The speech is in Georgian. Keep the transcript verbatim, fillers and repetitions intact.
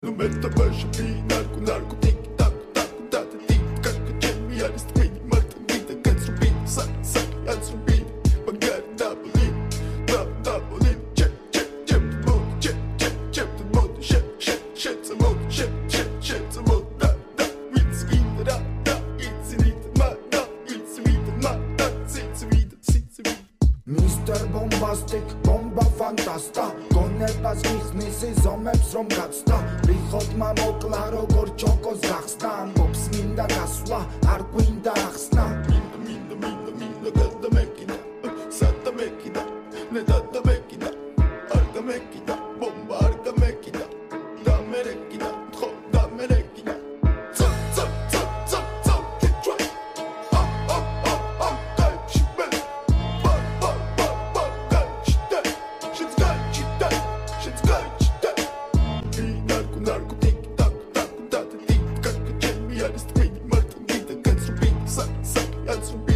Nu meta başı bir narko narko tik tak tak tak tik tak cemi yarısı beni martı gide kaçır beni sak sak yansır beni bagar da bulim da da bulim çek çek çek mod çek çek çek mod şek şek şek mod şek şek şek mod da da it's in da da it's in it ma da it's in ma da it's in it's in Mister Bombastic, bomba fantasta გონებას გიხსნის ზომებს რომ გაცდა რიხოდმა მოკლა როგორ ჩოკოს გახსნა ამბობს მინდა გასვლა არ გვინდა ახსნა მინდა მინდა მინდა მინდა გადა მეკიდა სადა მეკიდა ნე დადა მეკიდა არ გამეკიდა ბომბა არ გამეკიდა და მერეკიდა ხო და მერეკიდა ცა ცა ცა ცა ცა კიჩვა ა ა ა ა კაიში მე ბა ბა ბა ბა კაიში და შიც კაიში და შიც კაიში და ნარკო ნარკო ტიკ ტაკ ტაკ ტაკ ტიკ კაკ ჩემი არის თქვენი მარტო გიდა განსრბი სა სა განსრბი